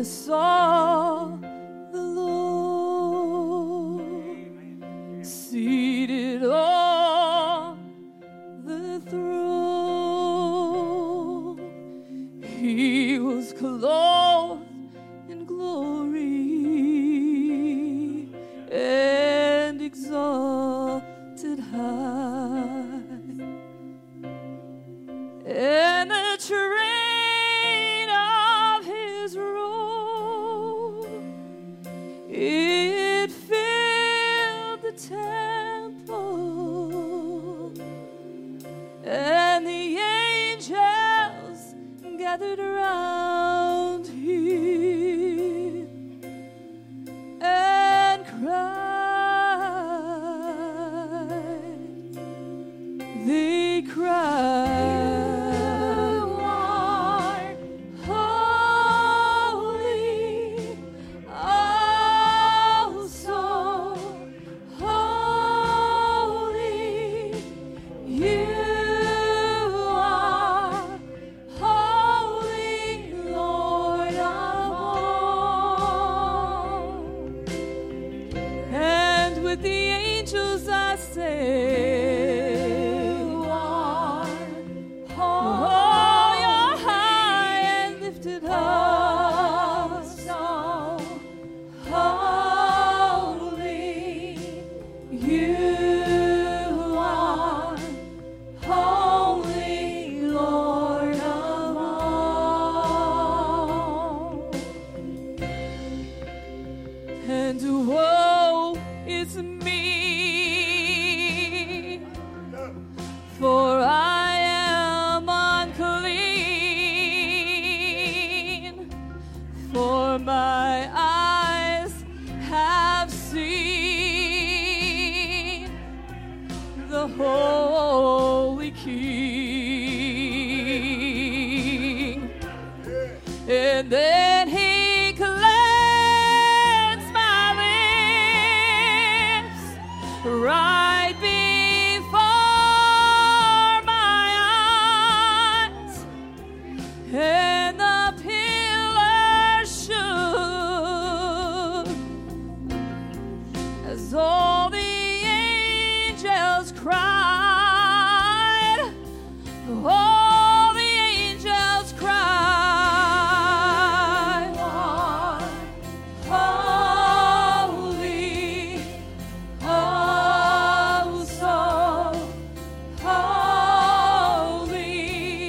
saw the Lord seated on the throne. He was clothed in glory and exalted high, and the train of his robe, it filled the temple, and the angels gathered around him and cried. They cried, Holy King. And then he cleansed my lips right before my eyes, and the pillars shook as all the angels cried. All the angels cried, holy, oh so holy,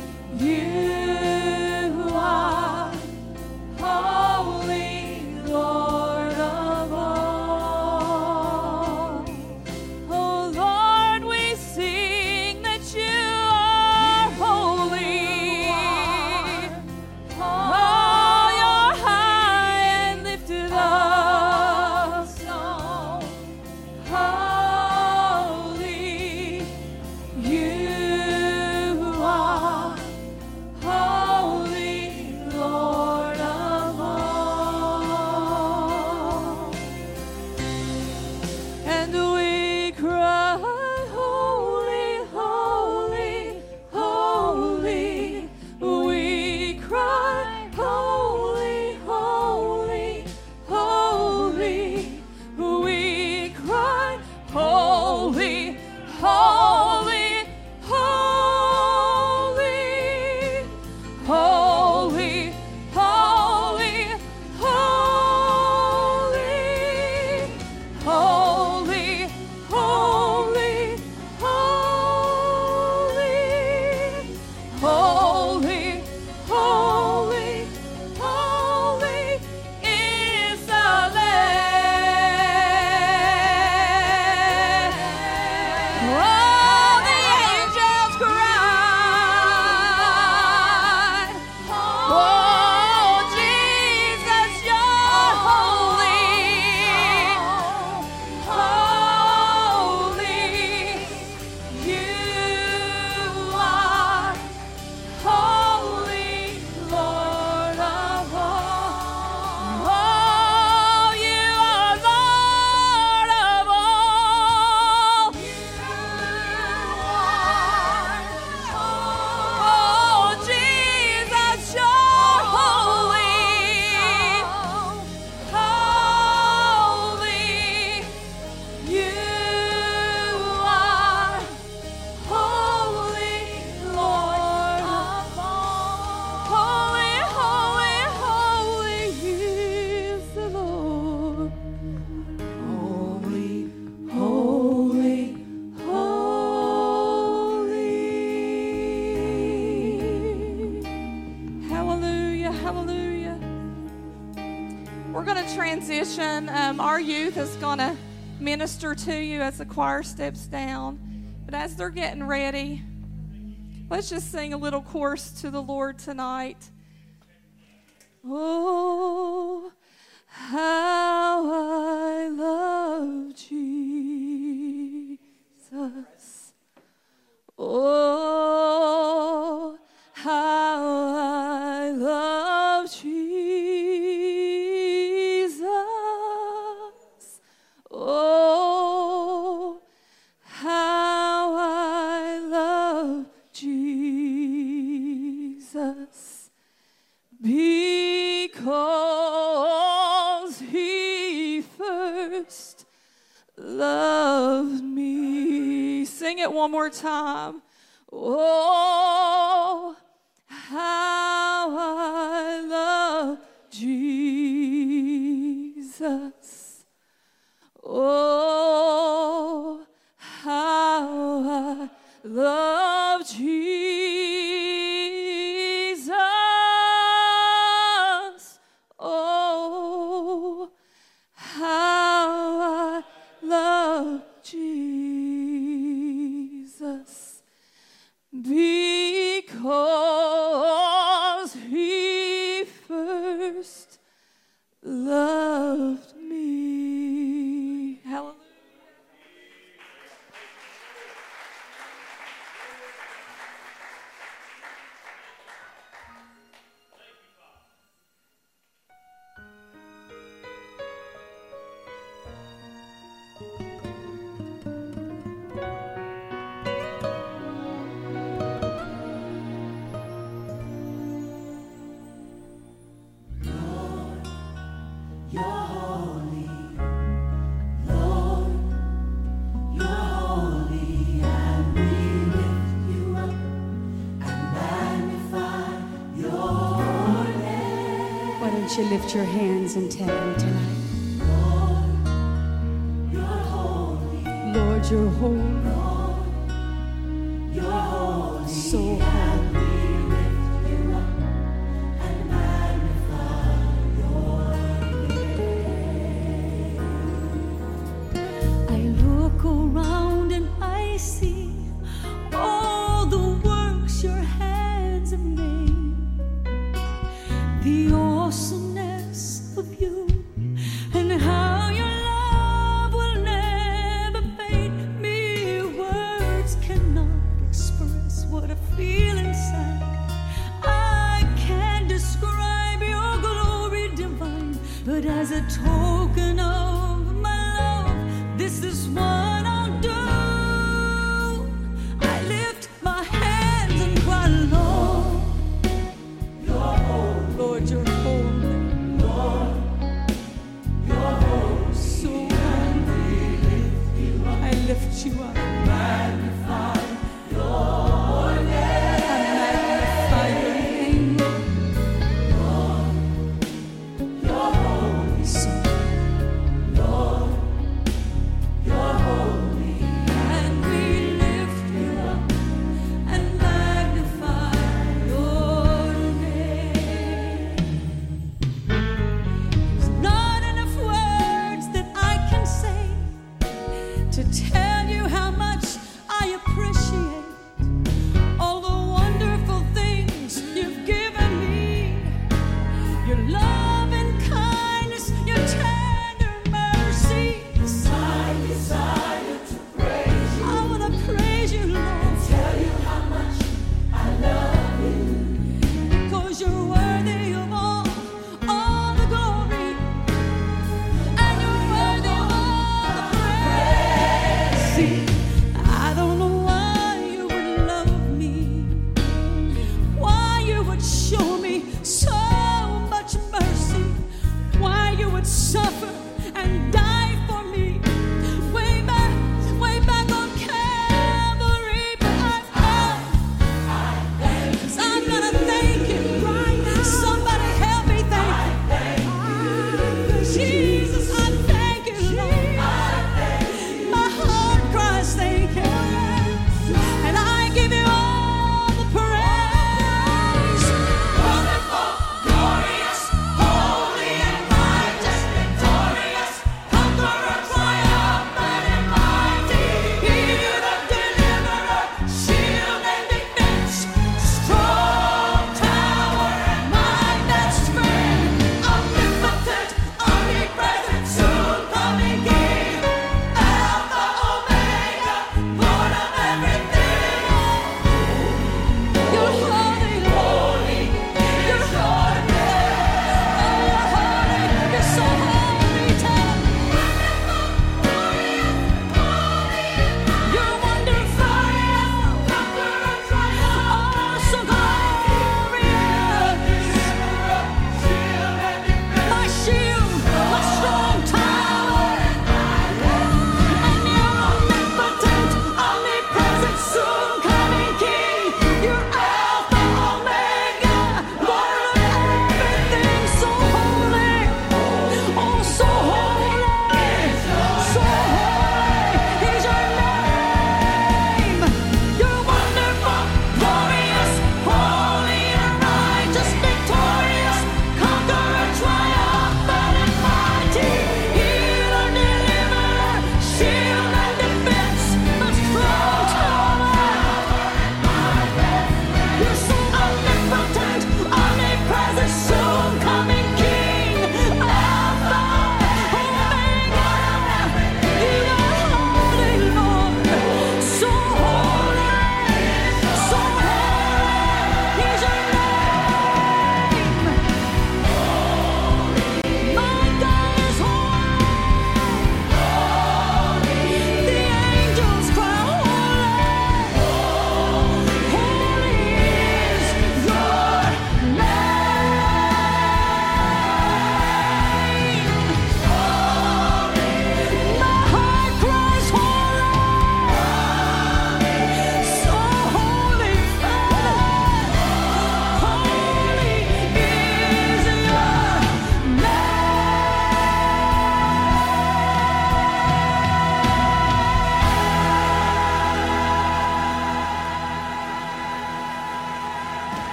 you are holy, Lord of all. transition, our youth is going to minister to you as the choir steps down. But as they're getting ready, let's just sing a little chorus to the Lord tonight. Oh, how I love Jesus. Oh, how I love Jesus. Oh, how I love Jesus. Because he first loved me. Sing it one more time. Oh, how I love Jesus. Oh, how I love Jesus. Oh, how I love Jesus. Because he first loved me. Hallelujah. Why don't you lift your hands and tell him tonight? Lord, you're holy. Lord, you're holy. Lord, you're holy. So holy. We lift you up and magnify your name. I look around and I see all the works your hands have made. The awesomeness of you and how your love will never fade. Mere words cannot express what I feel inside. I can't describe your glory divine, but as a token of my love, this is what I'll do. I lift my hands and cry, Lord, you're holy. Lord, you're holy. Lord, you're holy. So I lift you up. Magnify your name. I magnify your name. Lord, you're holy. So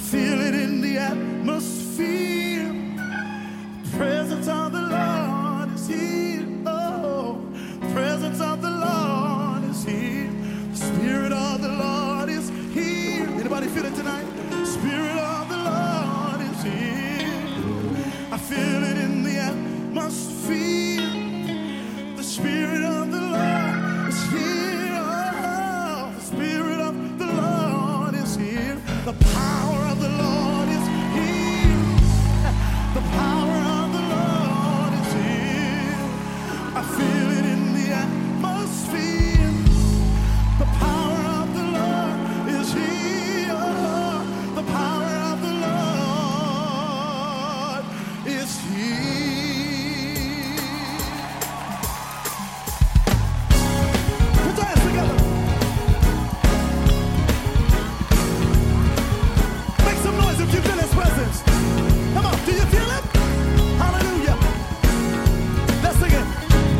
feel it in the atmosphere. The presence of the Lord is here. Oh, the presence of the Lord is here. The Spirit of the Lord is here. Anybody feel it tonight? The Spirit of the Lord is here. I feel it in the atmosphere. The Spirit of the Lord is here. Oh, the Spirit of the Lord is here. The power of the Lord is here. The power of the Lord is here. I feel it in the atmosphere. The power of the Lord is here. The power of the Lord is here. Put your hands together. Make some noise if you feel His presence. Come on, do you feel it? Hallelujah. Let's sing it.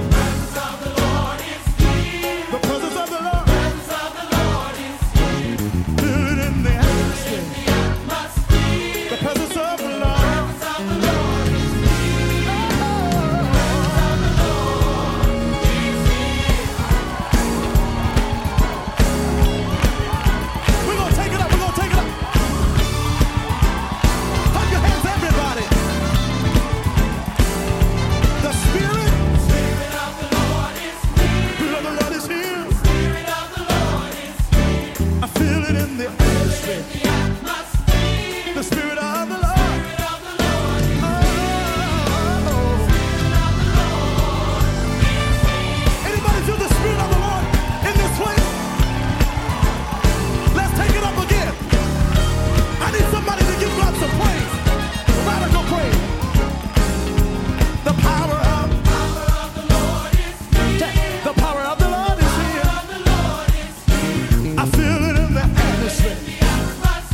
The presence of the Lord. Feel it in the atmosphere. The presence of the Lord. We're gonna take it up. We're gonna take it up. Clap your hands, everybody. The Spirit of the Lord is here. I feel it in the atmosphere. The Spirit of the Lord. Oh. Anybody feel the Spirit of the Lord in this place? Let's take it up again. I need somebody to give God some praise. Radical praise. The power of the Lord is here. The power of the Lord is here. I feel it in the atmosphere.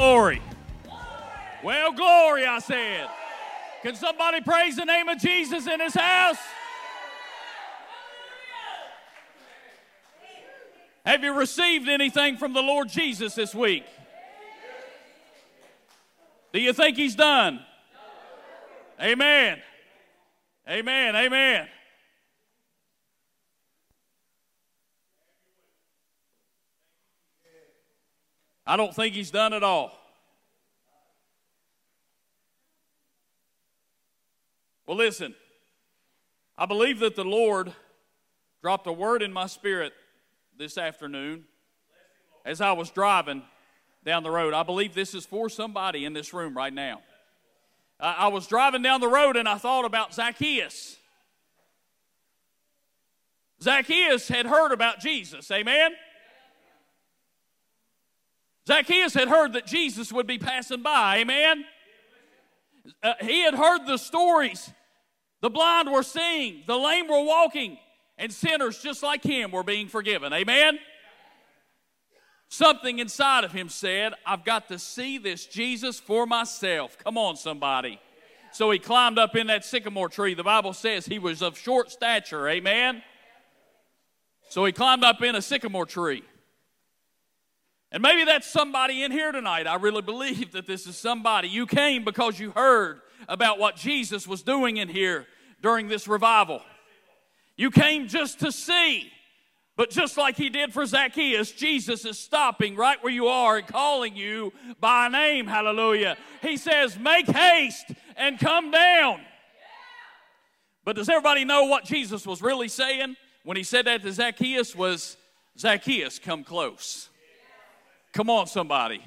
Glory. Well, glory, I said. Can somebody praise the name of Jesus in his house? Have you received anything from the Lord Jesus this week? Do you think he's done? Amen. Amen. Amen. I don't think he's done at all. Well, listen, I believe that the Lord dropped a word in my spirit this afternoon as I was driving down the road. I believe this is for somebody in this room right now. I was driving down the road and I thought about Zacchaeus. Zacchaeus had heard about Jesus, amen? Zacchaeus had heard that Jesus would be passing by, amen? He had heard the stories. The blind were seeing, the lame were walking, and sinners just like him were being forgiven, amen? Something inside of him said, I've got to see this Jesus for myself. Come on, somebody. So he climbed up in that sycamore tree. The Bible says he was of short stature, amen? So he climbed up in a sycamore tree. And maybe that's somebody in here tonight. I really believe that this is somebody. You came because you heard about what Jesus was doing in here during this revival. You came just to see. But just like he did for Zacchaeus, Jesus is stopping right where you are and calling you by name. Hallelujah. He says, make haste and come down. But does everybody know what Jesus was really saying when he said that to Zacchaeus? Was Zacchaeus, come close. Come on, somebody.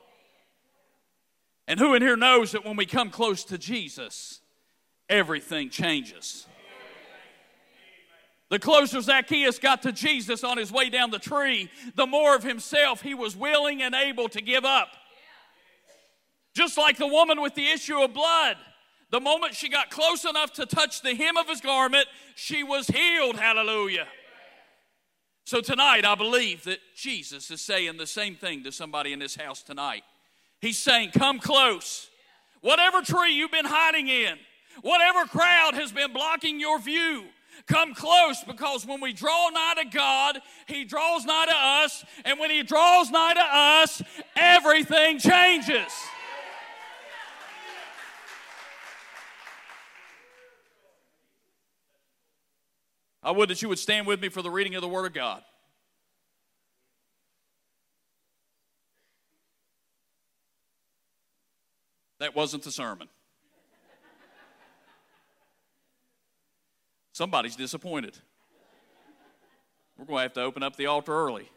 And who in here knows that when we come close to Jesus, everything changes? The closer Zacchaeus got to Jesus on his way down the tree, the more of himself he was willing and able to give up. Just like the woman with the issue of blood. The moment she got close enough to touch the hem of his garment, she was healed. Hallelujah. So tonight, I believe that Jesus is saying the same thing to somebody in this house tonight. He's saying, come close. Whatever tree you've been hiding in, whatever crowd has been blocking your view, come close, because when we draw nigh to God, he draws nigh to us, and when he draws nigh to us, everything changes. I would that you would stand with me for the reading of the Word of God. That wasn't the sermon. Somebody's disappointed. We're going to have to open up the altar early.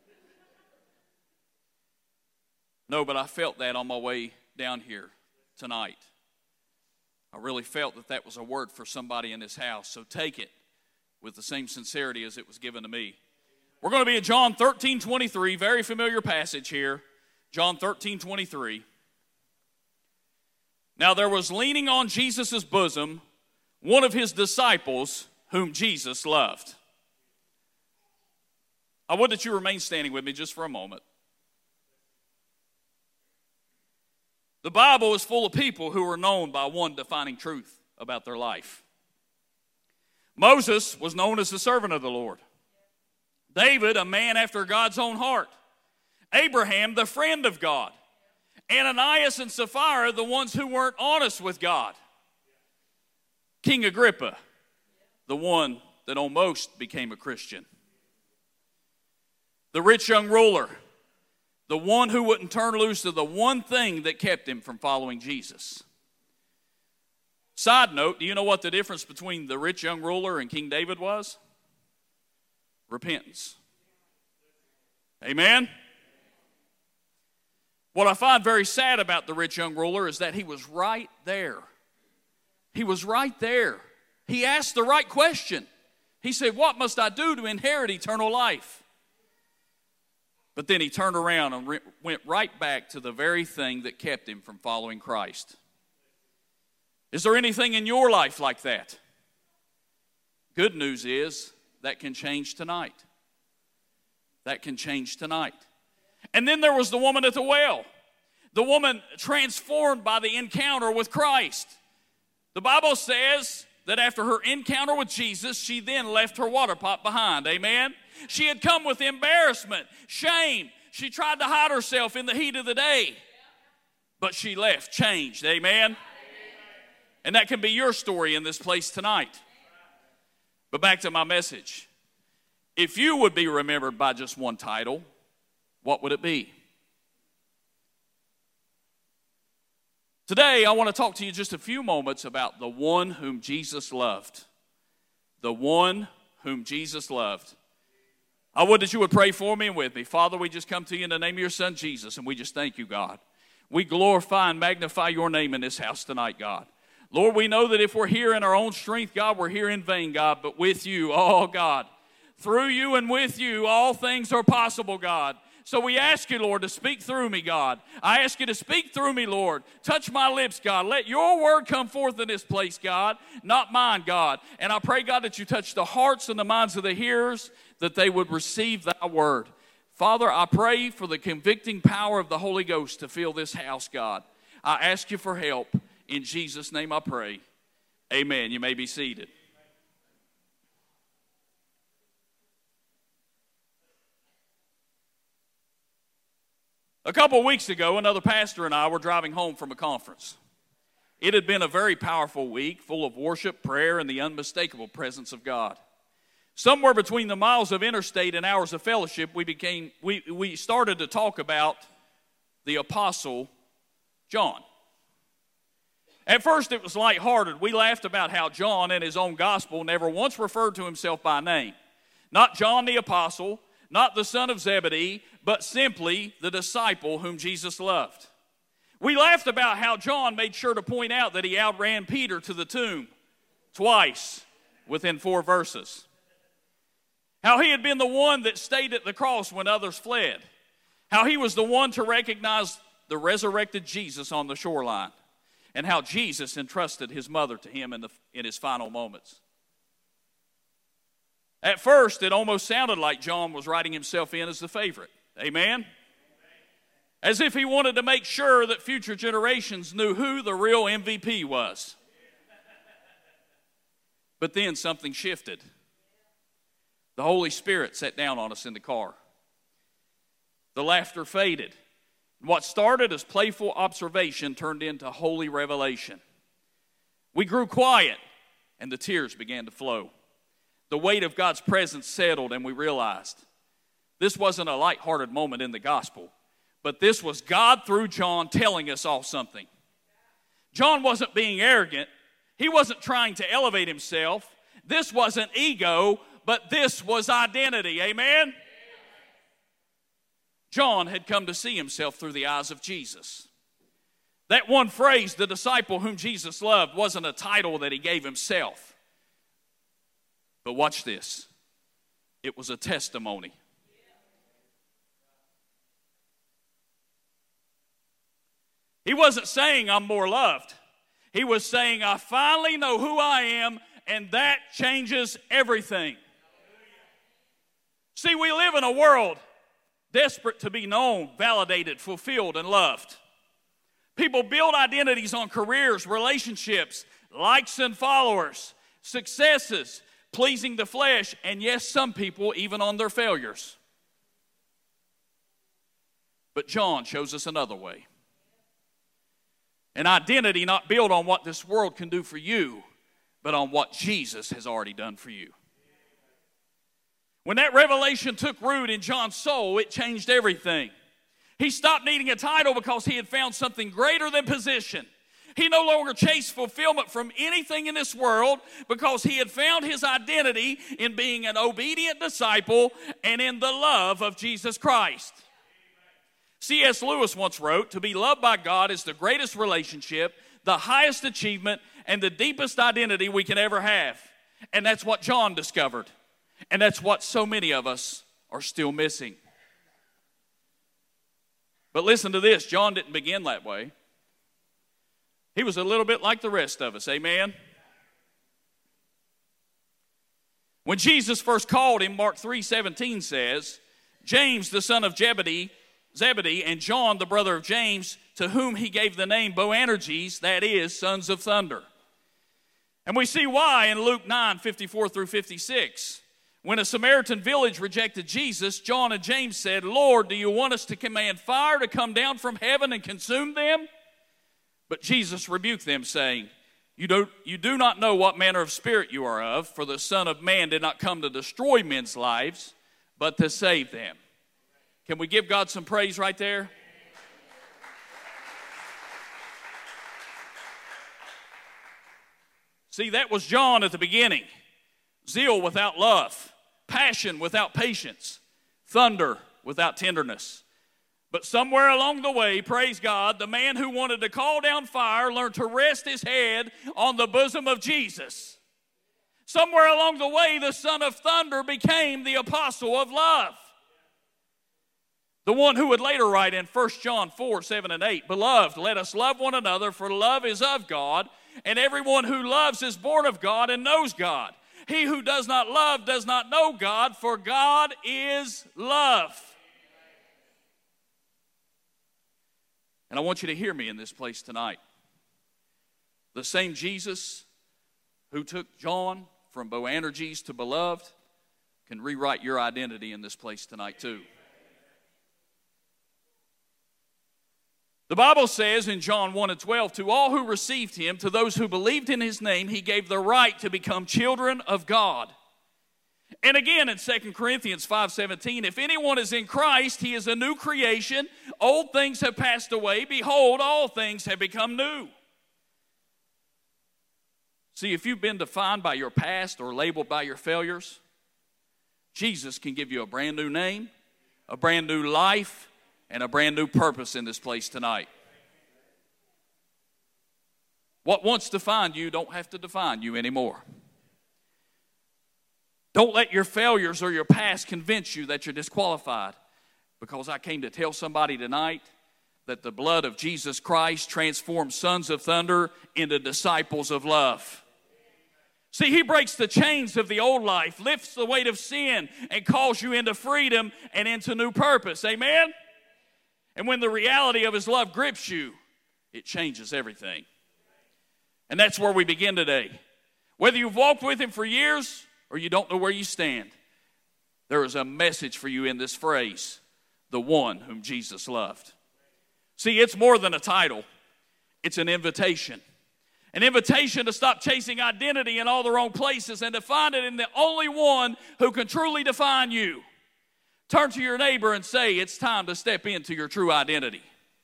No, but I felt that on my way down here tonight. I really felt that that was a word for somebody in this house. So take it with the same sincerity as it was given to me. We're going to be in John 13:23, very familiar passage here. John 13:23. Now there was leaning on Jesus' bosom one of his disciples whom Jesus loved. I would that you remain standing with me just for a moment. The Bible is full of people who are known by one defining truth about their life. Moses was known as the servant of the Lord. David, a man after God's own heart. Abraham, the friend of God. Ananias and Sapphira, the ones who weren't honest with God. King Agrippa, the one that almost became a Christian. The rich young ruler, the one who wouldn't turn loose of the one thing that kept him from following Jesus. Side note, do you know what the difference between the rich young ruler and King David was? Repentance. Amen? What I find very sad about the rich young ruler is that he was right there. He was right there. He asked the right question. He said, what must I do to inherit eternal life? But then he turned around and went right back to the very thing that kept him from following Christ. Is there anything in your life like that? Good news is that can change tonight. That can change tonight. And then there was the woman at the well. The woman transformed by the encounter with Christ. The Bible says that after her encounter with Jesus, she then left her water pot behind. Amen? She had come with embarrassment, shame. She tried to hide herself in the heat of the day. But she left changed. Amen? And that can be your story in this place tonight. But back to my message. If you would be remembered by just one title, what would it be? Today, I want to talk to you just a few moments about the one whom Jesus loved. The one whom Jesus loved. I would that you would pray for me and with me. Father, we just come to you in the name of your Son, Jesus, and we just thank you, God. We glorify and magnify your name in this house tonight, God. Lord, we know that if we're here in our own strength, God, we're here in vain, God, but with you, oh, God, through you and with you, all things are possible, God. So we ask you, Lord, to speak through me, God. I ask you to speak through me, Lord. Touch my lips, God. Let your word come forth in this place, God, not mine, God. And I pray, God, that you touch the hearts and the minds of the hearers, that they would receive thy word. Father, I pray for the convicting power of the Holy Ghost to fill this house, God. I ask you for help. In Jesus' name I pray. Amen. You may be seated. A couple of weeks ago, another pastor and I were driving home from a conference. It had been a very powerful week, full of worship, prayer, and the unmistakable presence of God. Somewhere between the miles of interstate and hours of fellowship, we started to talk about the Apostle John. At first, it was lighthearted. We laughed about how John, in his own gospel, never once referred to himself by name. Not John the Apostle, not the son of Zebedee, but simply the disciple whom Jesus loved. We laughed about how John made sure to point out that he outran Peter to the tomb twice within 4 verses. How he had been the one that stayed at the cross when others fled. How he was the one to recognize the resurrected Jesus on the shoreline. And how Jesus entrusted his mother to him in his final moments. At first, it almost sounded like John was writing himself in as the favorite. Amen? As if he wanted to make sure that future generations knew who the real MVP was. But then something shifted. The Holy Spirit sat down on us in the car. The laughter faded. What started as playful observation turned into holy revelation. We grew quiet, and the tears began to flow. The weight of God's presence settled, and we realized this wasn't a lighthearted moment in the gospel, but this was God through John telling us all something. John wasn't being arrogant. He wasn't trying to elevate himself. This wasn't ego, but this was identity. Amen? John had come to see himself through the eyes of Jesus. That one phrase, the disciple whom Jesus loved, wasn't a title that he gave himself. But watch this. It was a testimony. He wasn't saying I'm more loved. He was saying I finally know who I am, and that changes everything. See, we live in a world desperate to be known, validated, fulfilled, and loved. People build identities on careers, relationships, likes and followers, successes, pleasing the flesh, and yes, some people even on their failures. But John shows us another way. An identity not built on what this world can do for you, but on what Jesus has already done for you. When that revelation took root in John's soul, it changed everything. He stopped needing a title because he had found something greater than position. He no longer chased fulfillment from anything in this world because he had found his identity in being an obedient disciple and in the love of Jesus Christ. C.S. Lewis once wrote, "To be loved by God is the greatest relationship, the highest achievement, and the deepest identity we can ever have." And that's what John discovered. And that's what so many of us are still missing. But listen to this. John didn't begin that way. He was a little bit like the rest of us. Amen? When Jesus first called him, Mark 3:17 says, James, the son of Zebedee, Zebedee, and John, the brother of James, to whom he gave the name Boanerges, that is, sons of thunder. And we see why in Luke 9:54 through 56. When a Samaritan village rejected Jesus, John and James said, Lord, do you want us to command fire to come down from heaven and consume them? But Jesus rebuked them, saying, You do not know what manner of spirit you are of, for the Son of Man did not come to destroy men's lives, but to save them. Can we give God some praise right there? See, that was John at the beginning. Zeal without love, passion without patience, thunder without tenderness. But somewhere along the way, praise God, the man who wanted to call down fire learned to rest his head on the bosom of Jesus. Somewhere along the way, the son of thunder became the apostle of love. The one who would later write in 1 John 4:7 and 8, Beloved, let us love one another, for love is of God, and everyone who loves is born of God and knows God. He who does not love does not know God, for God is love. And I want you to hear me in this place tonight. The same Jesus who took John from Boanerges to beloved can rewrite your identity in this place tonight too. The Bible says in John 1:12, to all who received him, to those who believed in his name, he gave the right to become children of God. And again in 2 Corinthians 5:17, if anyone is in Christ, he is a new creation. Old things have passed away. Behold, all things have become new. See, if you've been defined by your past or labeled by your failures, Jesus can give you a brand new name, a brand new life, and a brand new purpose in this place tonight. What once defined you don't have to define you anymore. Don't let your failures or your past convince you that you're disqualified, because I came to tell somebody tonight that the blood of Jesus Christ transforms sons of thunder into disciples of love. See, he breaks the chains of the old life, lifts the weight of sin, and calls you into freedom and into new purpose. Amen? And when the reality of his love grips you, it changes everything. And that's where we begin today. Whether you've walked with him for years or you don't know where you stand, there is a message for you in this phrase, the one whom Jesus loved. See, it's more than a title. It's an invitation. An invitation to stop chasing identity in all the wrong places and to find it in the only one who can truly define you. Turn to your neighbor and say, it's time to step into your true identity.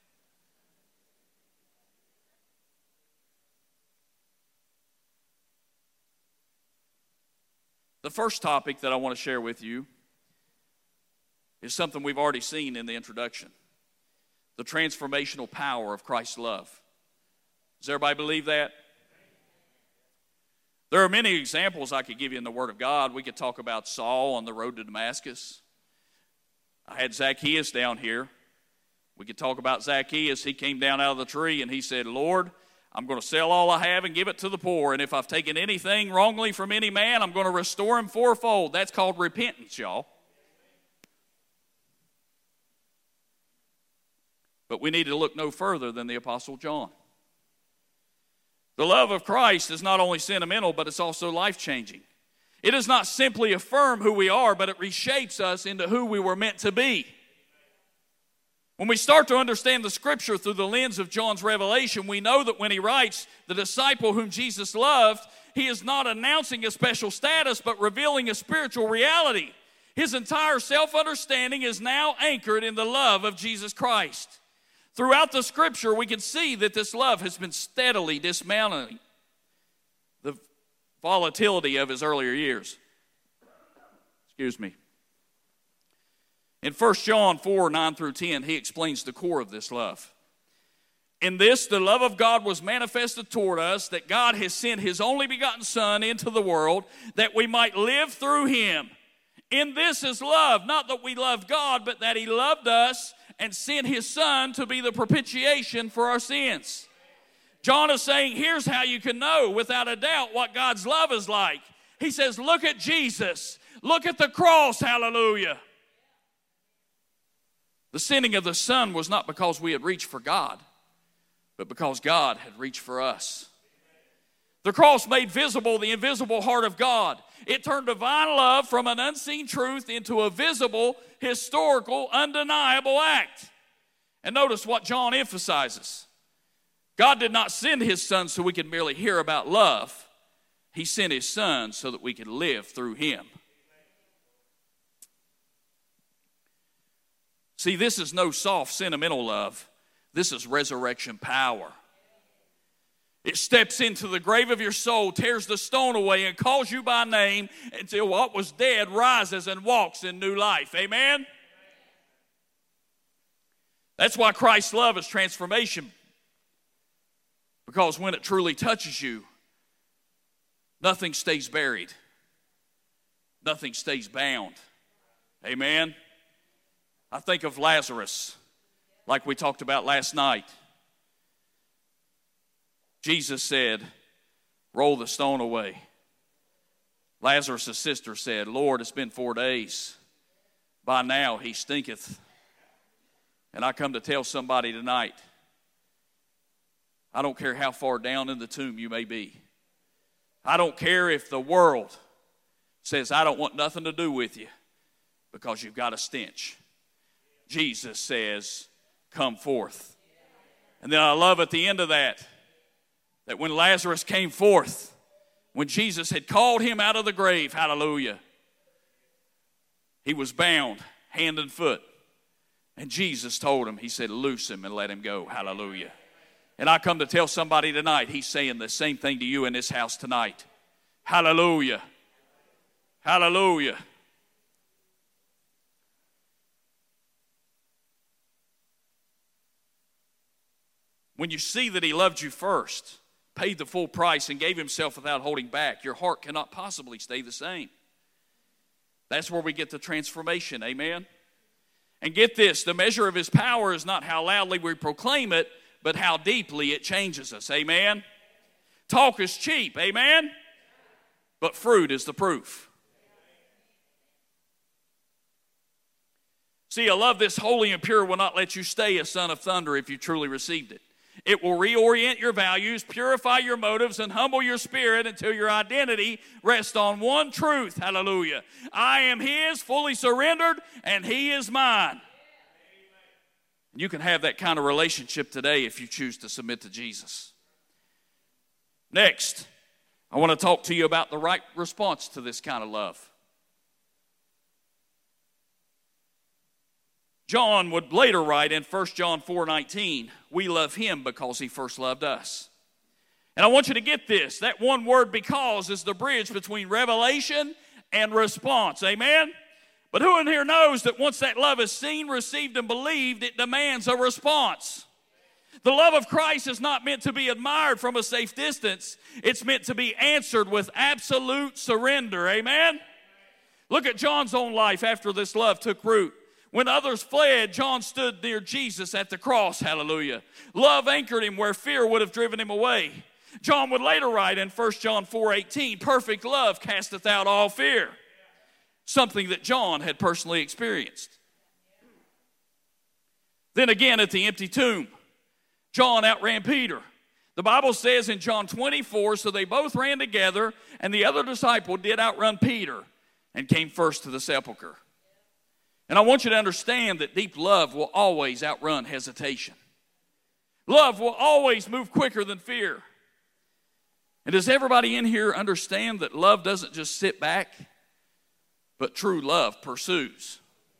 The first topic that I want to share with you is something we've already seen in the introduction. The transformational power of Christ's love. Does everybody believe that? There are many examples I could give you in the Word of God. We could talk about Saul on the road to Damascus. I had Zacchaeus down here. We could talk about Zacchaeus. He came down out of the tree and he said, Lord, I'm going to sell all I have and give it to the poor. And if I've taken anything wrongly from any man, I'm going to restore him fourfold. That's called repentance, y'all. But we need to look no further than the Apostle John. The love of Christ is not only sentimental, but it's also life-changing. It does not simply affirm who we are, but it reshapes us into who we were meant to be. When we start to understand the Scripture through the lens of John's revelation, we know that when he writes, the disciple whom Jesus loved, he is not announcing a special status, but revealing a spiritual reality. His entire self-understanding is now anchored in the love of Jesus Christ. Throughout the Scripture, we can see that this love has been steadily dismantling the volatility of his earlier years. In 1 John 4:9 through 10, he explains the core of this love. In this, the love of God was manifested toward us, that God has sent his only begotten Son into the world, that we might live through him. In this is love, not that we loved God, but that he loved us and sent his Son to be the propitiation for our sins. John is saying, here's how you can know without a doubt what God's love is like. He says, look at Jesus. Look at the cross, hallelujah. The sending of the Son was not because we had reached for God, but because God had reached for us. The cross made visible the invisible heart of God. It turned divine love from an unseen truth into a visible, historical, undeniable act. And notice what John emphasizes. God did not send his Son so we could merely hear about love. He sent his Son so that we could live through him. See, this is no soft, sentimental love. This is resurrection power. It steps into the grave of your soul, tears the stone away, and calls you by name until what was dead rises and walks in new life. Amen? That's why Christ's love is transformation. Because when it truly touches you, nothing stays buried. Nothing stays bound. Amen? I think of Lazarus, like we talked about last night. Jesus said, roll the stone away. Lazarus' sister said, Lord, it's been 4 days. By now he stinketh. And I come to tell somebody tonight, I don't care how far down in the tomb you may be. I don't care if the world says, I don't want nothing to do with you because you've got a stench. Jesus says, come forth. And then I love at the end of that when Lazarus came forth, when Jesus had called him out of the grave, hallelujah, he was bound hand and foot. And Jesus told him, he said, loose him and let him go, hallelujah. And I come to tell somebody tonight, he's saying the same thing to you in this house tonight. Hallelujah. Hallelujah. When you see that he loved you first, paid the full price, and gave himself without holding back, your heart cannot possibly stay the same. That's where we get the transformation, amen? And get this, the measure of his power is not how loudly we proclaim it, but how deeply it changes us, amen? Talk is cheap, amen? But fruit is the proof. See, a love this holy and pure will not let you stay a son of thunder if you truly received it. It will reorient your values, purify your motives, and humble your spirit until your identity rests on one truth. Hallelujah. I am his, fully surrendered, and he is mine. You can have that kind of relationship today if you choose to submit to Jesus. Next, I want to talk to you about the right response to this kind of love. John would later write in 1 John 4:19, we love him because he first loved us. And I want you to get this. That one word, because, is the bridge between revelation and response. Amen? But who in here knows that once that love is seen, received, and believed, it demands a response? The love of Christ is not meant to be admired from a safe distance. It's meant to be answered with absolute surrender. Amen? Look at John's own life after this love took root. When others fled, John stood near Jesus at the cross, hallelujah. Love anchored him where fear would have driven him away. John would later write in 1 John 4:18, perfect love casteth out all fear. Something that John had personally experienced. Then again at the empty tomb, John outran Peter. The Bible says in John 24, so they both ran together, and the other disciple did outrun Peter and came first to the sepulcher. And I want you to understand that deep love will always outrun hesitation. Love will always move quicker than fear. And does everybody in here understand that love doesn't just sit back, but true love pursues?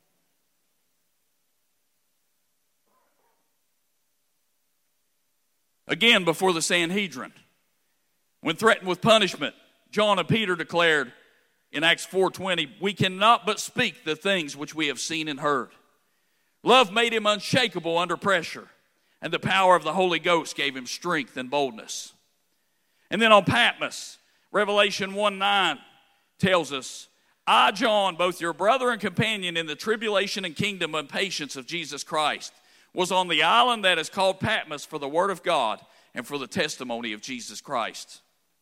Again, before the Sanhedrin, when threatened with punishment, John and Peter declared, in Acts 4:20, we cannot but speak the things which we have seen and heard. Love made him unshakable under pressure, and the power of the Holy Ghost gave him strength and boldness. And then on Patmos, Revelation 1:9 tells us, I, John, both your brother and companion in the tribulation and kingdom and patience of Jesus Christ, was on the island that is called Patmos for the word of God and for the testimony of Jesus Christ.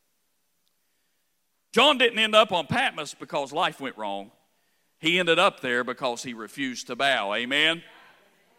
John didn't end up on Patmos because life went wrong. He ended up there because he refused to bow. Amen?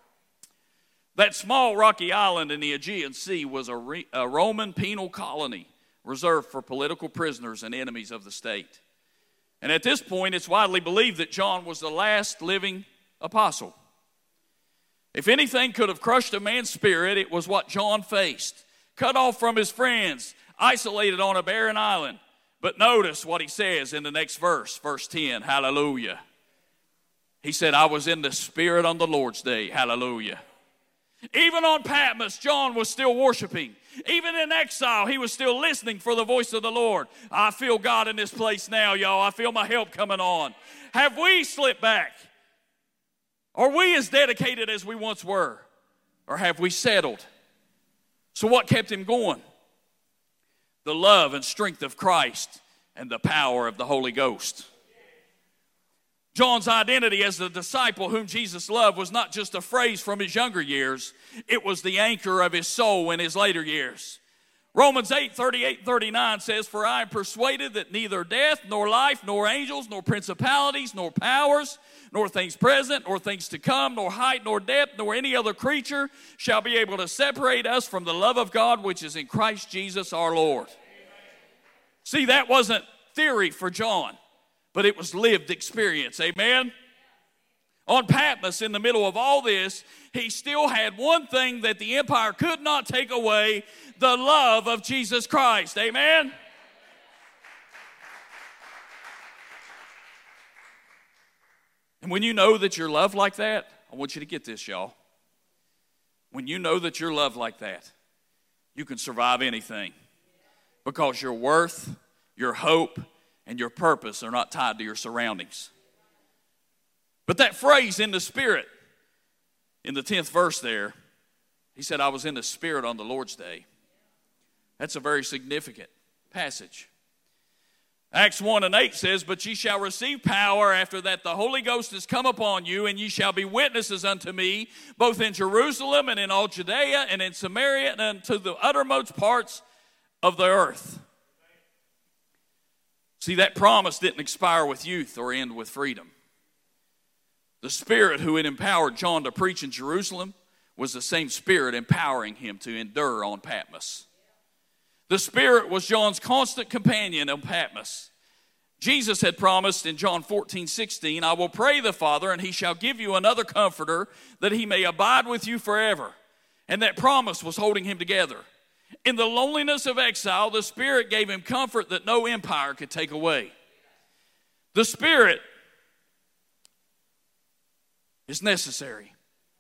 That small rocky island in the Aegean Sea was a Roman penal colony reserved for political prisoners and enemies of the state. And at this point, it's widely believed that John was the last living apostle. If anything could have crushed a man's spirit, it was what John faced. Cut off from his friends, isolated on a barren island. But notice what he says in the next verse, verse 10, hallelujah. He said, I was in the Spirit on the Lord's day, hallelujah. Even on Patmos, John was still worshiping. Even in exile, he was still listening for the voice of the Lord. I feel God in this place now, y'all. I feel my help coming on. Have we slipped back? Are we as dedicated as we once were? Or have we settled? So what kept him going? The love and strength of Christ and the power of the Holy Ghost. John's identity as the disciple whom Jesus loved was not just a phrase from his younger years. It was the anchor of his soul in his later years. Romans 8:38-39 says, For I am persuaded that neither death, nor life, nor angels, nor principalities, nor powers, nor things present, nor things to come, nor height, nor depth, nor any other creature shall be able to separate us from the love of God which is in Christ Jesus our Lord. See, that wasn't theory for John, but it was lived experience. Amen? On Patmos, in the middle of all this, he still had one thing that the empire could not take away, the love of Jesus Christ. Amen? And when you know that you're loved like that, I want you to get this, y'all. When you know that you're loved like that, you can survive anything. Because your worth, your hope, and your purpose are not tied to your surroundings. But that phrase, in the Spirit, in the 10th verse there, he said, I was in the Spirit on the Lord's day. That's a very significant passage. Acts 1:8 says, But ye shall receive power after that the Holy Ghost is come upon you, and ye shall be witnesses unto me, both in Jerusalem and in all Judea and in Samaria and unto the uttermost parts of the earth. See, that promise didn't expire with youth or end with freedom. The Spirit who had empowered John to preach in Jerusalem was the same Spirit empowering him to endure on Patmos. The Spirit was John's constant companion on Patmos. Jesus had promised in John 14:16, I will pray the Father, and he shall give you another comforter, that he may abide with you forever. And that promise was holding him together. In the loneliness of exile, the Spirit gave him comfort that no empire could take away. The Spirit is necessary.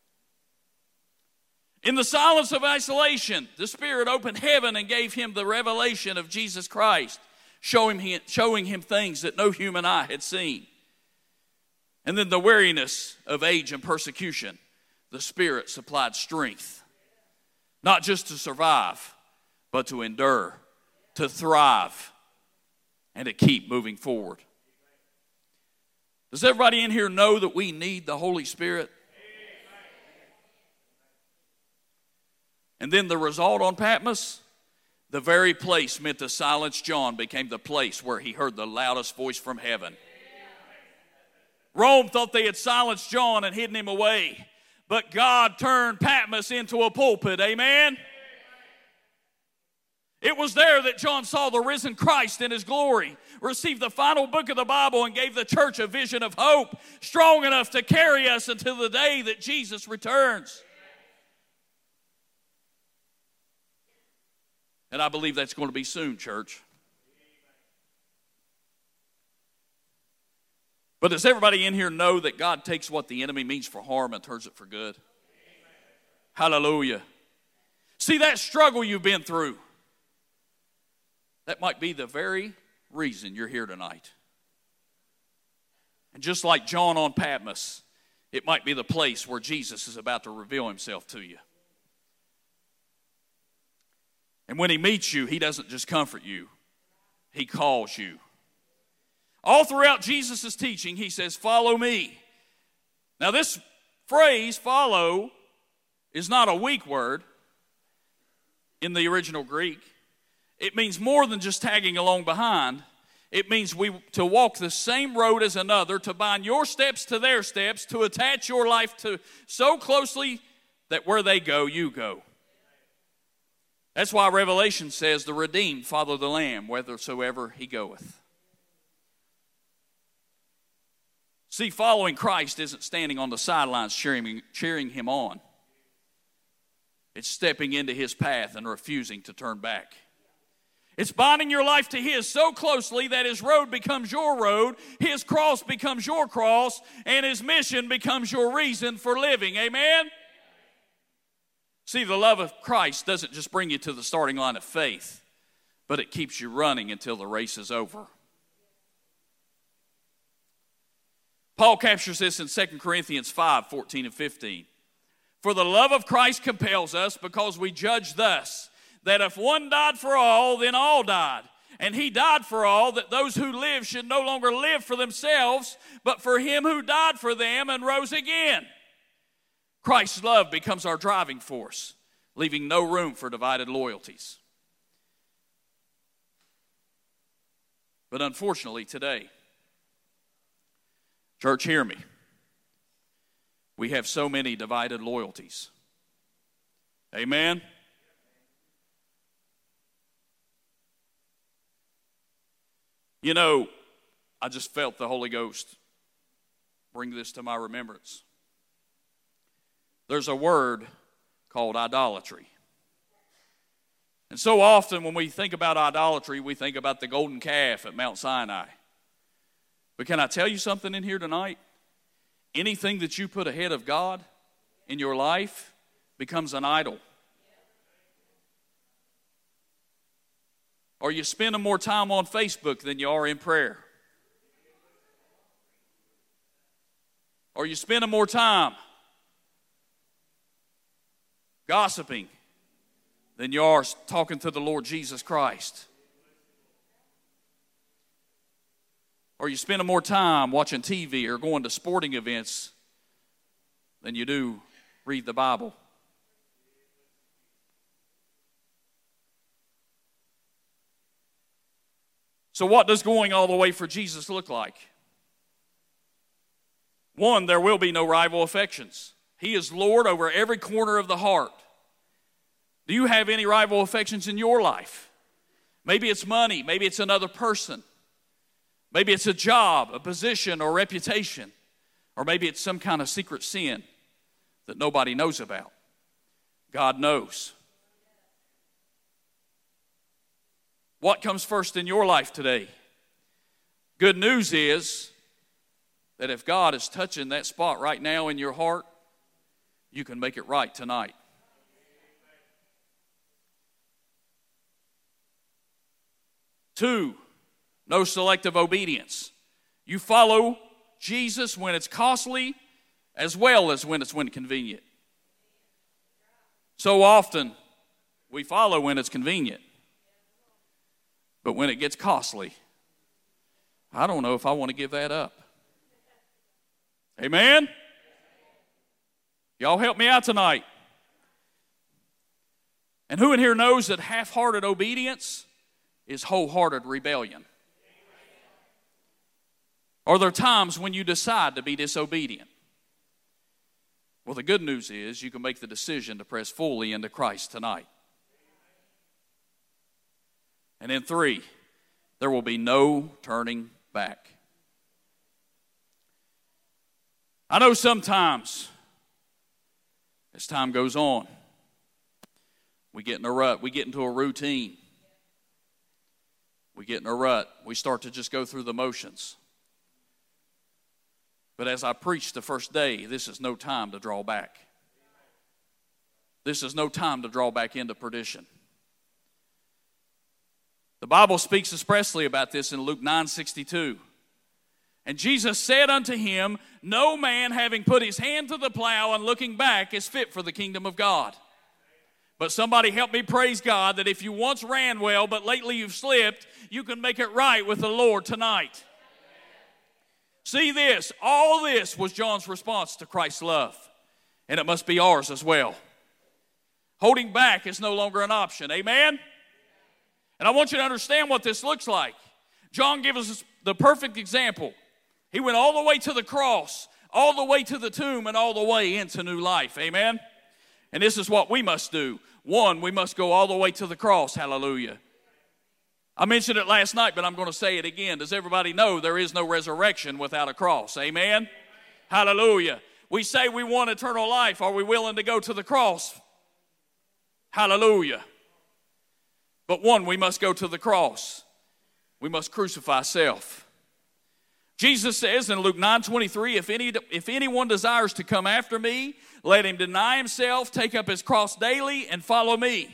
In the silence of isolation, the Spirit opened heaven and gave him the revelation of Jesus Christ, showing him things that no human eye had seen. And then the weariness of age and persecution, the Spirit supplied strength, not just to survive, but to endure, to thrive, and to keep moving forward. Does everybody in here know that we need the Holy Spirit? And then the result on Patmos, the very place meant to silence John became the place where he heard the loudest voice from heaven. Rome thought they had silenced John and hidden him away, but God turned Patmos into a pulpit. Amen? It was there that John saw the risen Christ in his glory, received the final book of the Bible, and gave the church a vision of hope strong enough to carry us until the day that Jesus returns. And I believe that's going to be soon, church. But does everybody in here know that God takes what the enemy means for harm and turns it for good? Hallelujah. See, that struggle you've been through, that might be the very reason you're here tonight. And just like John on Patmos, it might be the place where Jesus is about to reveal himself to you. And when he meets you, he doesn't just comfort you, he calls you. All throughout Jesus' teaching, he says, follow me. Now this phrase, follow, is not a weak word in the original Greek. It means more than just tagging along behind. It means to walk the same road as another, to bind your steps to their steps, to attach your life to so closely that where they go, you go. That's why Revelation says, the redeemed follow the Lamb, whithersoever he goeth. See, following Christ isn't standing on the sidelines cheering him on. It's stepping into his path and refusing to turn back. It's binding your life to his so closely that his road becomes your road, his cross becomes your cross, and his mission becomes your reason for living. Amen? See, the love of Christ doesn't just bring you to the starting line of faith, but it keeps you running until the race is over. Paul captures this in 2 Corinthians 5:14 and 15. For the love of Christ compels us, because we judge thus, that if one died for all, then all died. And he died for all, that those who live should no longer live for themselves, but for him who died for them and rose again. Christ's love becomes our driving force, leaving no room for divided loyalties. But unfortunately today, church, hear me, we have so many divided loyalties. Amen? You know, I just felt the Holy Ghost bring this to my remembrance. There's a word called idolatry. And so often when we think about idolatry, we think about the golden calf at Mount Sinai. But can I tell you something in here tonight? Anything that you put ahead of God in your life becomes an idol. Or you spending more time on Facebook than you are in prayer. Or you spending more time gossiping than you are talking to the Lord Jesus Christ. Or you spending more time watching TV or going to sporting events than you do read the Bible. So what does going all the way for Jesus look like? One, there will be no rival affections. He is Lord over every corner of the heart. Do you have any rival affections in your life? Maybe it's money. Maybe it's another person. Maybe it's a job, a position, or reputation. Or maybe it's some kind of secret sin that nobody knows about. God knows. What comes first in your life today? Good news is that if God is touching that spot right now in your heart, you can make it right tonight. Two, no selective obedience. You follow Jesus when it's costly as well as when it's convenient. So often we follow when it's convenient. But when it gets costly, I don't know if I want to give that up. Amen? Y'all help me out tonight. And who in here knows that half-hearted obedience is wholehearted rebellion? Are there times when you decide to be disobedient? Well, the good news is you can make the decision to press fully into Christ tonight. And then three, there will be no turning back. I know sometimes, as time goes on, we get in a rut. We get into a routine. We get in a rut. We start to just go through the motions. But as I preached the first day, this is no time to draw back. This is no time to draw back into perdition. The Bible speaks expressly about this in Luke 9:62. And Jesus said unto him, no man having put his hand to the plow and looking back is fit for the kingdom of God. But somebody help me praise God that if you once ran well, but lately you've slipped, you can make it right with the Lord tonight. See this, all this was John's response to Christ's love. And it must be ours as well. Holding back is no longer an option. Amen? And I want you to understand what this looks like. John gives us the perfect example. He went all the way to the cross, all the way to the tomb, and all the way into new life. Amen? And this is what we must do. One, we must go all the way to the cross. Hallelujah. I mentioned it last night, but I'm going to say it again. Does everybody know there is no resurrection without a cross? Amen? Hallelujah. We say we want eternal life. Are we willing to go to the cross? Hallelujah. But one, we must go to the cross. We must crucify self. Jesus says in Luke 9:23, if anyone desires to come after me, let him deny himself, take up his cross daily, and follow me.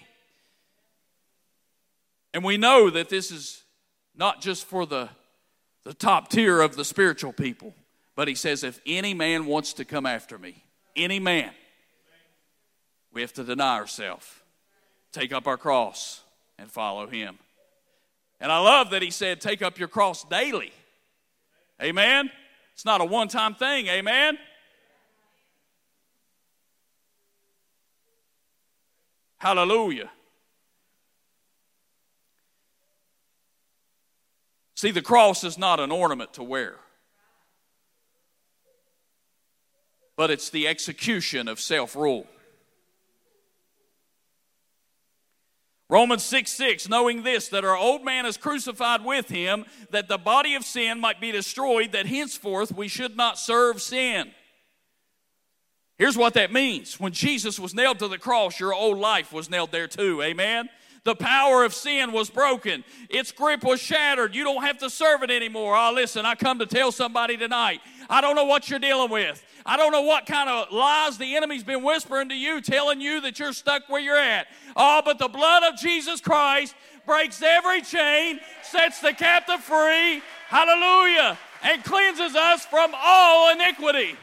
And we know that this is not just for the top tier of the spiritual people, but he says, if any man wants to come after me, any man, we have to deny ourselves, take up our cross, and follow him. And I love that he said, take up your cross daily. Amen? It's not a one-time thing. Amen? Hallelujah. See, the cross is not an ornament to wear, but it's the execution of self-rule. Romans 6:6, knowing this, that our old man is crucified with him, that the body of sin might be destroyed, that henceforth we should not serve sin. Here's what that means. When Jesus was nailed to the cross, your old life was nailed there too. Amen? The power of sin was broken. Its grip was shattered. You don't have to serve it anymore. Oh, listen, I come to tell somebody tonight, I don't know what you're dealing with. I don't know what kind of lies the enemy's been whispering to you, telling you that you're stuck where you're at. Oh, but the blood of Jesus Christ breaks every chain, sets the captive free, hallelujah, and cleanses us from all iniquity.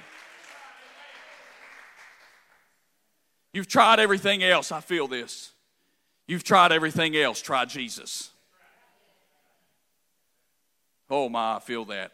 You've tried everything else. I feel this. You've tried everything else. Try Jesus. Oh my, I feel that.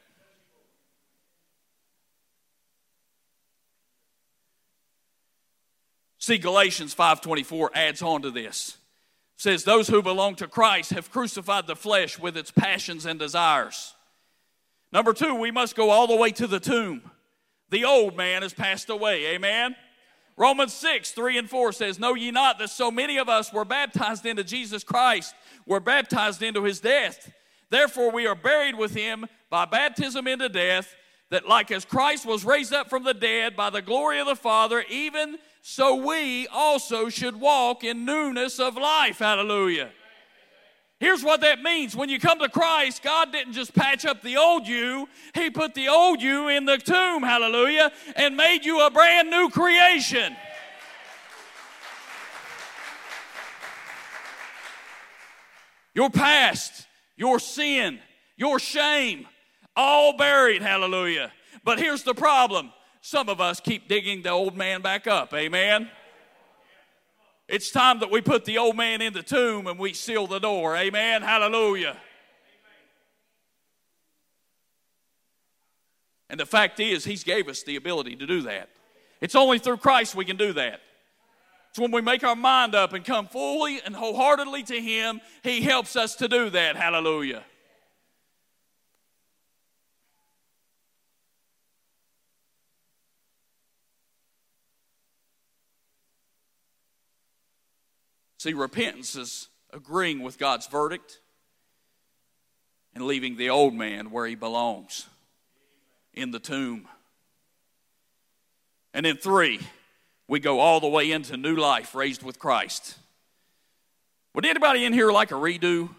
See, Galatians 5:24 adds on to this. It says, those who belong to Christ have crucified the flesh with its passions and desires. Number two, we must go all the way to the tomb. The old man has passed away. Amen? Romans 6:3-4 says, know ye not that so many of us were baptized into Jesus Christ, were baptized into his death. Therefore we are buried with him by baptism into death, that like as Christ was raised up from the dead by the glory of the Father, even so we also should walk in newness of life. Hallelujah. Here's what that means. When you come to Christ, God didn't just patch up the old you. He put the old you in the tomb, hallelujah, and made you a brand new creation. Your past, your sin, your shame, all buried, hallelujah. But here's the problem. Some of us keep digging the old man back up, amen? It's time that we put the old man in the tomb and we seal the door. Amen. Hallelujah. And the fact is, he's gave us the ability to do that. It's only through Christ we can do that. It's when we make our mind up and come fully and wholeheartedly to him, he helps us to do that. Hallelujah. See, repentance is agreeing with God's verdict and leaving the old man where he belongs, in the tomb. And then 3, we go all the way into new life, raised with Christ. Would anybody in here like a redo?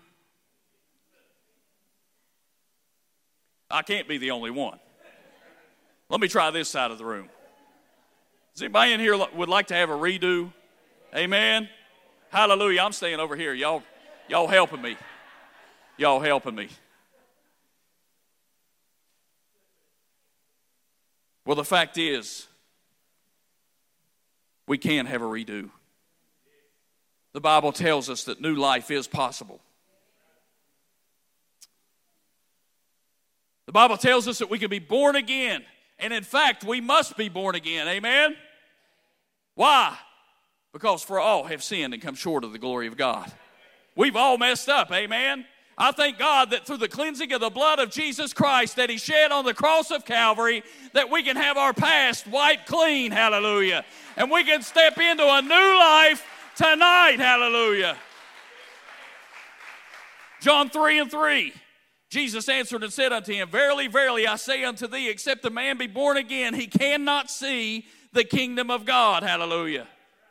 I can't be the only one. Let me try this side of the room. Does anybody in here would like to have a redo? Amen. Hallelujah. I'm staying over here. Y'all helping me. Y'all helping me. Well, the fact is, we can have a redo. The Bible tells us that new life is possible. The Bible tells us that we can be born again. And in fact, we must be born again. Amen? Why? Because for all have sinned and come short of the glory of God. We've all messed up, amen? I thank God that through the cleansing of the blood of Jesus Christ that He shed on the cross of Calvary, that we can have our past wiped clean, hallelujah. And we can step into a new life tonight, hallelujah. John 3:3, Jesus answered and said unto him, Verily, verily, I say unto thee, except a man be born again, he cannot see the kingdom of God, hallelujah.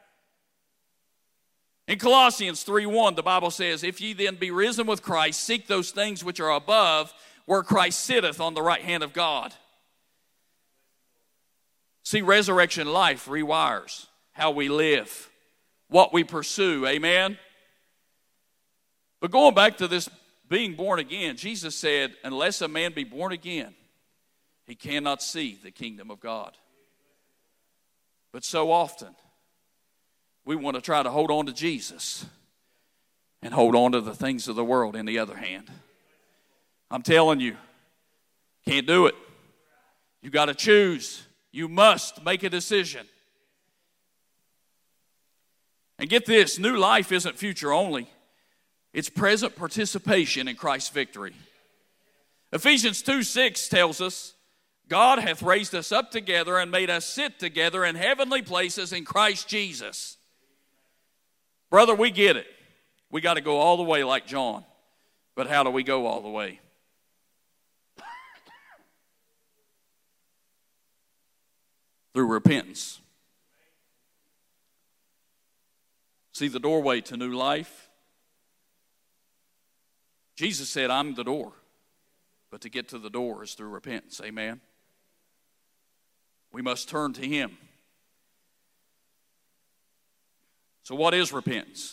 In Colossians 3:1, the Bible says, If ye then be risen with Christ, seek those things which are above, where Christ sitteth on the right hand of God. See, resurrection life rewires how we live, what we pursue, amen? But going back to this being born again, Jesus said, unless a man be born again, he cannot see the kingdom of God. But so often, we want to try to hold on to Jesus and hold on to the things of the world in the other hand. I'm telling you, can't do it. You got to choose. You must make a decision. And get this, new life isn't future only. It's present participation in Christ's victory. Ephesians 2:6 tells us, God hath raised us up together and made us sit together in heavenly places in Christ Jesus. Brother, we get it. We got to go all the way like John. But how do we go all the way? Through repentance. See, the doorway to new life. Jesus said, I'm the door. But to get to the door is through repentance. Amen. We must turn to Him. So what is repentance?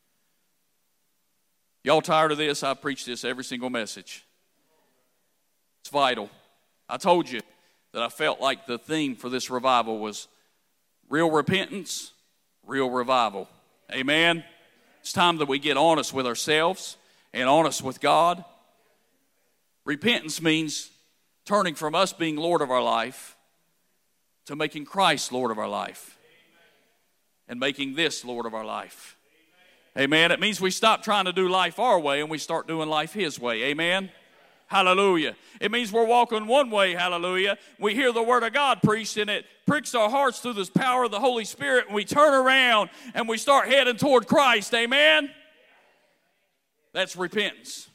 Y'all tired of this? I preach this every single message. It's vital. I told you that I felt like the theme for this revival was real repentance, real revival. Amen? It's time that we get honest with ourselves and honest with God. Repentance means turning from us being Lord of our life to making Christ Lord of our life. And making this Lord of our life. Amen. It means we stop trying to do life our way and we start doing life His way. Amen. Hallelujah. It means we're walking one way. Hallelujah. We hear the Word of God preached and it pricks our hearts through this power of the Holy Spirit, and we turn around and we start heading toward Christ. Amen. That's repentance.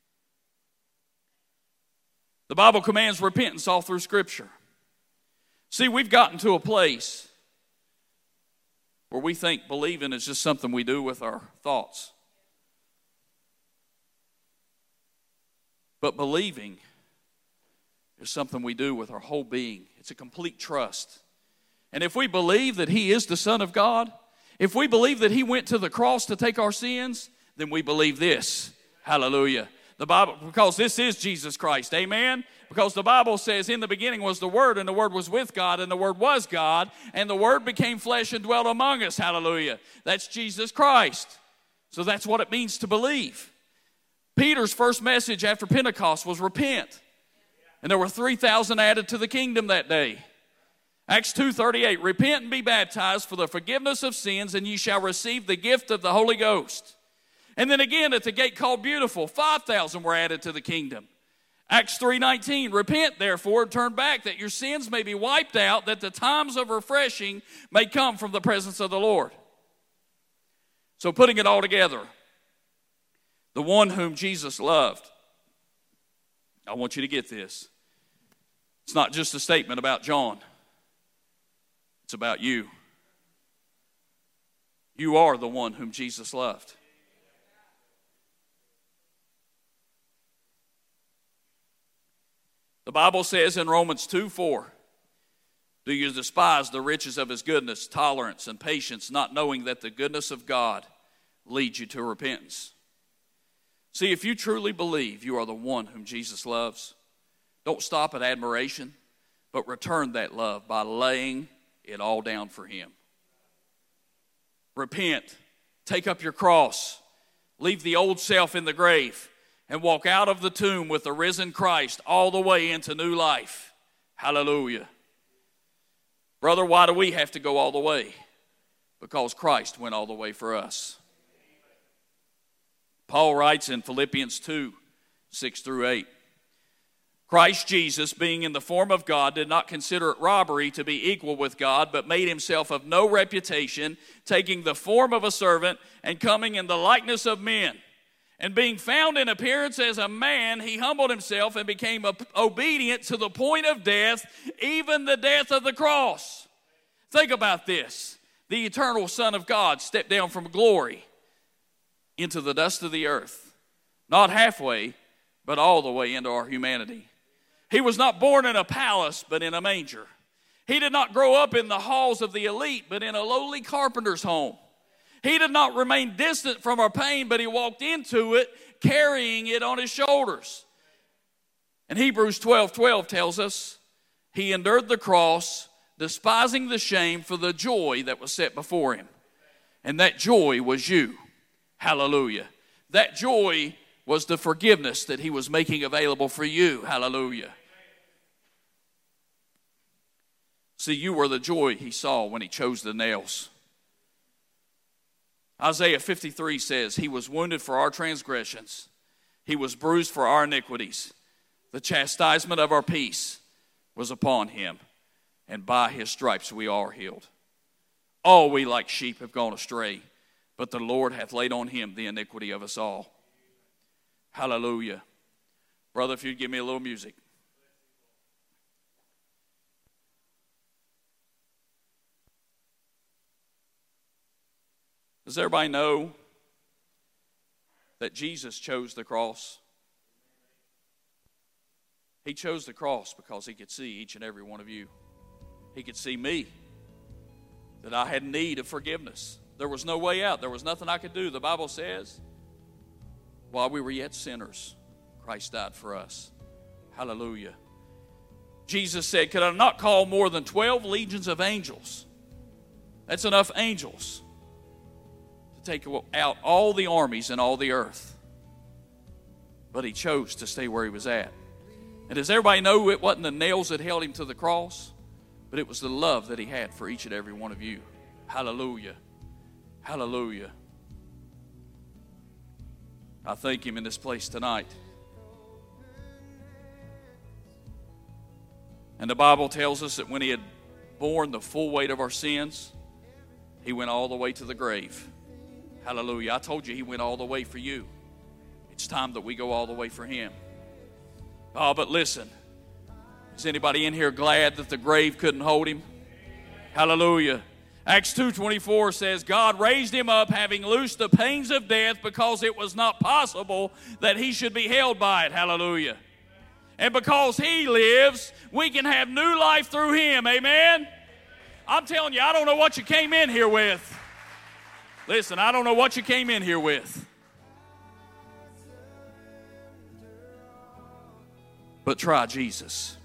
The Bible commands repentance all through Scripture. See, we've gotten to a place where we think believing is just something we do with our thoughts. But believing is something we do with our whole being. It's a complete trust. And if we believe that He is the Son of God, if we believe that He went to the cross to take our sins, then we believe this. Hallelujah. The Bible, because this is Jesus Christ. Amen. Because the Bible says, in the beginning was the Word, and the Word was with God, and the Word was God, and the Word became flesh and dwelt among us. Hallelujah. That's Jesus Christ. So that's what it means to believe. Peter's first message after Pentecost was repent. And there were 3,000 added to the kingdom that day. Acts 2:38, repent and be baptized for the forgiveness of sins, and ye shall receive the gift of the Holy Ghost. And then again at the gate called Beautiful, 5,000 were added to the kingdom. Acts 3:19, repent therefore and turn back that your sins may be wiped out, that the times of refreshing may come from the presence of the Lord. So putting it all together, the one whom Jesus loved, I want you to get this. It's not just a statement about John. It's about you. You are the one whom Jesus loved. The Bible says in Romans 2:4, do you despise the riches of His goodness, tolerance, and patience, not knowing that the goodness of God leads you to repentance? See, if you truly believe you are the one whom Jesus loves, don't stop at admiration, but return that love by laying it all down for Him. Repent, take up your cross, leave the old self in the grave, and walk out of the tomb with the risen Christ all the way into new life. Hallelujah. Brother, why do we have to go all the way? Because Christ went all the way for us. Paul writes in Philippians 2, 6 through 8, Christ Jesus, being in the form of God, did not consider it robbery to be equal with God, but made himself of no reputation, taking the form of a servant and coming in the likeness of men. And being found in appearance as a man, he humbled himself and became obedient to the point of death, even the death of the cross. Think about this. The eternal Son of God stepped down from glory into the dust of the earth, not halfway, but all the way into our humanity. He was not born in a palace, but in a manger. He did not grow up in the halls of the elite, but in a lowly carpenter's home. He did not remain distant from our pain, but he walked into it, carrying it on his shoulders. And Hebrews 12:12 tells us, he endured the cross, despising the shame for the joy that was set before him. And that joy was you. Hallelujah. That joy was the forgiveness that he was making available for you. Hallelujah. See, you were the joy he saw when he chose the nails. Isaiah 53 says, he was wounded for our transgressions. He was bruised for our iniquities. The chastisement of our peace was upon him, and by his stripes we are healed. All we like sheep have gone astray, but the Lord hath laid on him the iniquity of us all. Hallelujah. Brother, if you'd give me a little music. Does everybody know that Jesus chose the cross? He chose the cross because he could see each and every one of you. He could see me, that I had need of forgiveness. There was no way out. There was nothing I could do. The Bible says, while we were yet sinners, Christ died for us. Hallelujah. Jesus said, could I not call more than 12 legions of angels? That's enough angels to take out all the armies in all the earth. But he chose to stay where he was at. And does everybody know it wasn't the nails that held him to the cross, but it was the love that he had for each and every one of you. Hallelujah. Hallelujah. I thank him in this place tonight. And the Bible tells us that when he had borne the full weight of our sins, he went all the way to the grave. Hallelujah. I told you he went all the way for you. It's time that we go all the way for him. Oh, but listen. Is anybody in here glad that the grave couldn't hold him? Hallelujah. Acts 2:24 says, God raised him up, having loosed the pains of death, because it was not possible that he should be held by it. Hallelujah. And because he lives, we can have new life through him. Amen? I'm telling you, I don't know what you came in here with. Listen, I don't know what you came in here with. But try Jesus.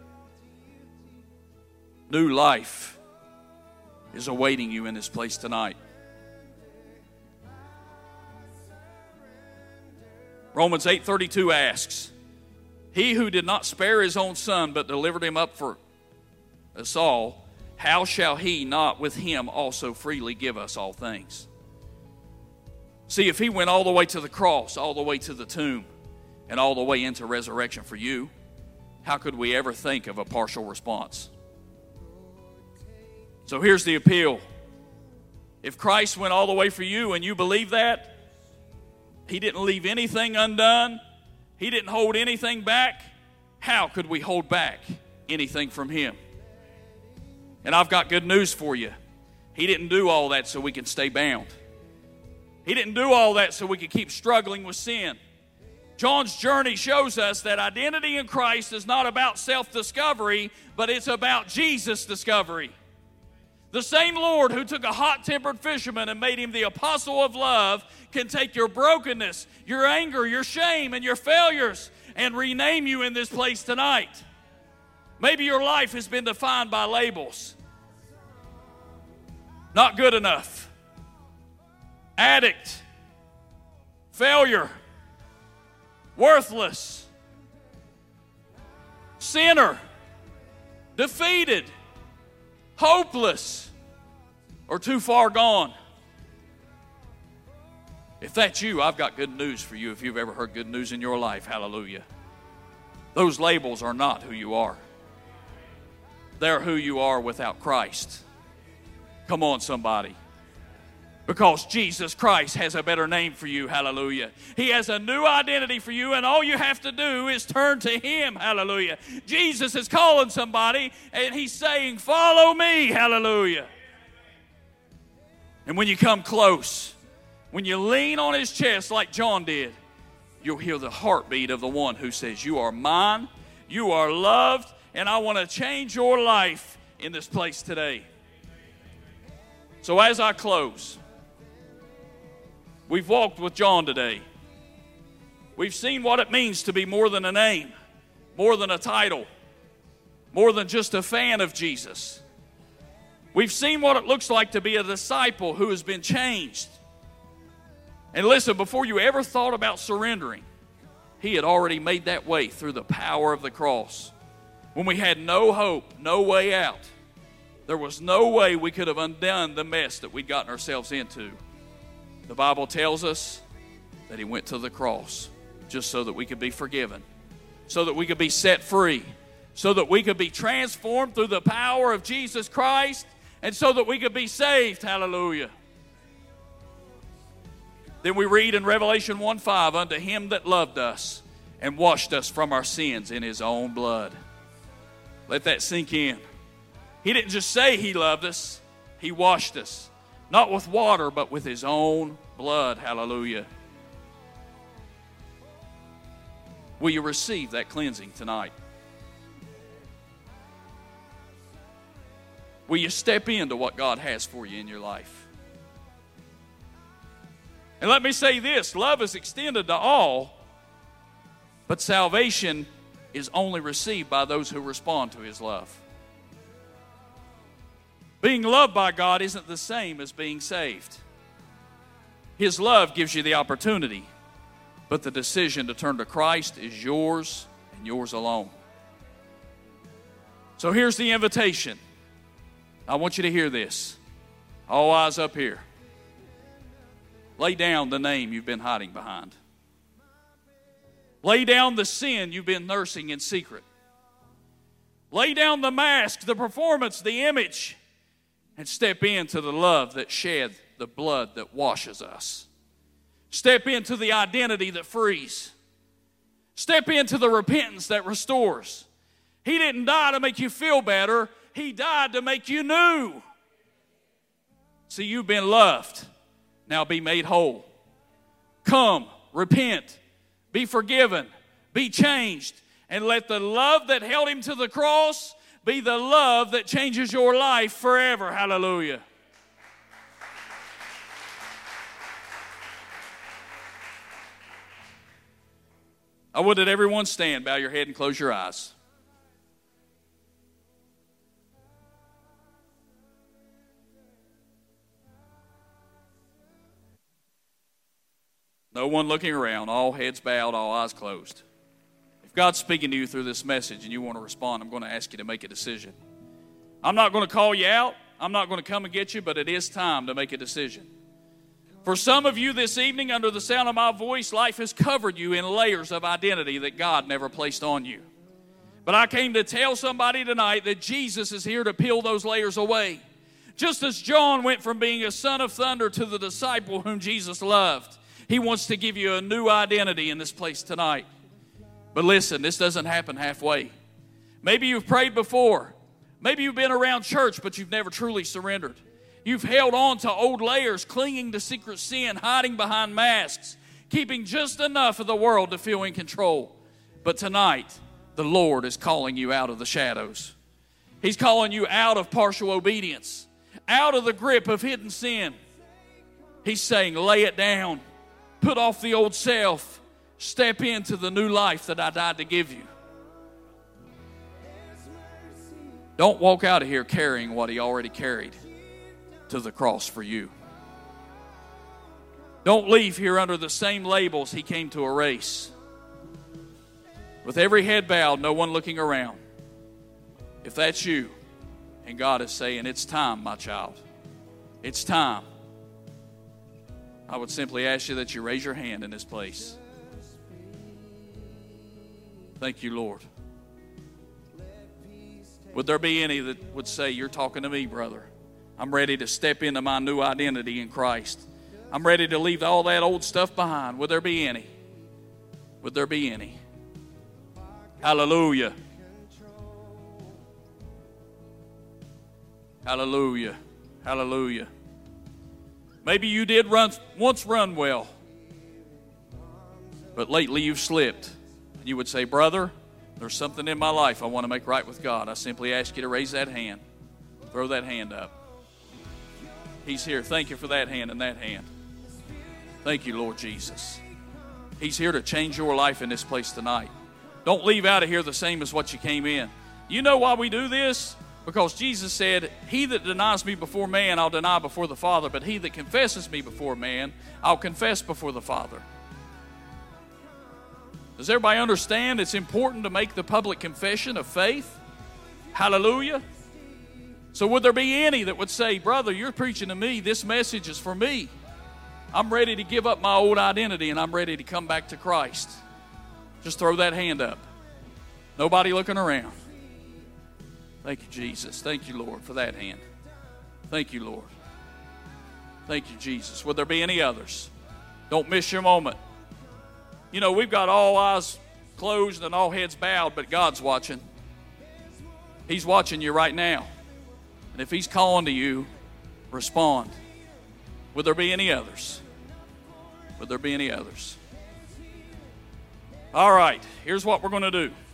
New life is awaiting you in this place tonight. Romans 8:32 asks, he who did not spare his own son, but delivered him up for us all, how shall he not with him also freely give us all things? See, if he went all the way to the cross, all the way to the tomb, and all the way into resurrection for you, how could we ever think of a partial response? So here's the appeal. If Christ went all the way for you and you believe that, he didn't leave anything undone, he didn't hold anything back, how could we hold back anything from him? And I've got good news for you. He didn't do all that so we can stay bound. He didn't do all that so we could keep struggling with sin. John's journey shows us that identity in Christ is not about self-discovery, but it's about Jesus' discovery. The same Lord who took a hot-tempered fisherman and made him the apostle of love can take your brokenness, your anger, your shame, and your failures and rename you in this place tonight. Maybe your life has been defined by labels. Not good enough. Addict. Failure. Worthless. Sinner. Defeated. Hopeless, or too far gone. If that's you, I've got good news for you if you've ever heard good news in your life. Hallelujah. Those labels are not who you are. They're who you are without Christ. Come on, somebody. Because Jesus Christ has a better name for you. Hallelujah. He has a new identity for you, and all you have to do is turn to Him. Hallelujah. Jesus is calling somebody, and He's saying, follow me. Hallelujah. And when you come close, when you lean on His chest like John did, you'll hear the heartbeat of the one who says, you are mine, you are loved, and I want to change your life in this place today. So as I close, we've walked with John today. We've seen what it means to be more than a name, more than a title, more than just a fan of Jesus. We've seen what it looks like to be a disciple who has been changed. And listen, before you ever thought about surrendering, He had already made that way through the power of the cross. When we had no hope, no way out, there was no way we could have undone the mess that we'd gotten ourselves into. The Bible tells us that He went to the cross just so that we could be forgiven, so that we could be set free, so that we could be transformed through the power of Jesus Christ, and so that we could be saved. Hallelujah. Then we read in Revelation 1:5, unto Him that loved us and washed us from our sins in His own blood. Let that sink in. He didn't just say He loved us, He washed us. Not with water, but with His own blood. Hallelujah. Will you receive that cleansing tonight? Will you step into what God has for you in your life? And let me say this, love is extended to all, but salvation is only received by those who respond to His love. Being loved by God isn't the same as being saved. His love gives you the opportunity, but the decision to turn to Christ is yours and yours alone. So here's the invitation. I want you to hear this. All eyes up here. Lay down the name you've been hiding behind. Lay down the sin you've been nursing in secret. Lay down the mask, the performance, the image, and step into the love that shed the blood that washes us. Step into the identity that frees. Step into the repentance that restores. He didn't die to make you feel better. He died to make you new. See, you've been loved. Now be made whole. Come, repent, be forgiven, be changed, and let the love that held Him to the cross be the love that changes your life forever. Hallelujah. I would that everyone stand, bow your head, and close your eyes. No one looking around, all heads bowed, all eyes closed. If God's speaking to you through this message and you want to respond, I'm going to ask you to make a decision. I'm not going to call you out. I'm not going to come and get you, but it is time to make a decision. For some of you this evening, under the sound of my voice, life has covered you in layers of identity that God never placed on you. But I came to tell somebody tonight that Jesus is here to peel those layers away. Just as John went from being a son of thunder to the disciple whom Jesus loved, He wants to give you a new identity in this place tonight. But listen, this doesn't happen halfway. Maybe you've prayed before. Maybe you've been around church, but you've never truly surrendered. You've held on to old layers, clinging to secret sin, hiding behind masks, keeping just enough of the world to feel in control. But tonight, the Lord is calling you out of the shadows. He's calling you out of partial obedience, out of the grip of hidden sin. He's saying, lay it down. Put off the old self. Step into the new life that I died to give you. Don't walk out of here carrying what He already carried to the cross for you. Don't leave here under the same labels He came to erase. With every head bowed, no one looking around. If that's you, and God is saying, it's time, my child. It's time. I would simply ask you that you raise your hand in this place. Thank you, Lord. Would there be any that would say, you're talking to me, brother? I'm ready to step into my new identity in Christ. I'm ready to leave all that old stuff behind. Would there be any? Would there be any? Hallelujah. Hallelujah. Hallelujah. Maybe you did once run well, but lately you've slipped. You would say, brother, there's something in my life I want to make right with God. I simply ask you to raise that hand. Throw that hand up. He's here. Thank you for that hand and that hand. Thank you, Lord Jesus. He's here to change your life in this place tonight. Don't leave out of here the same as what you came in. You know why we do this? Because Jesus said, he that denies me before man, I'll deny before the Father. But he that confesses me before man, I'll confess before the Father. Does everybody understand it's important to make the public confession of faith? Hallelujah. So would there be any that would say, brother, you're preaching to me. This message is for me. I'm ready to give up my old identity and I'm ready to come back to Christ. Just throw that hand up. Nobody looking around. Thank you, Jesus. Thank you, Lord, for that hand. Thank you, Lord. Thank you, Jesus. Would there be any others? Don't miss your moment. You know, we've got all eyes closed and all heads bowed, but God's watching. He's watching you right now. And if He's calling to you, respond. Would there be any others? Would there be any others? All right, here's what we're going to do.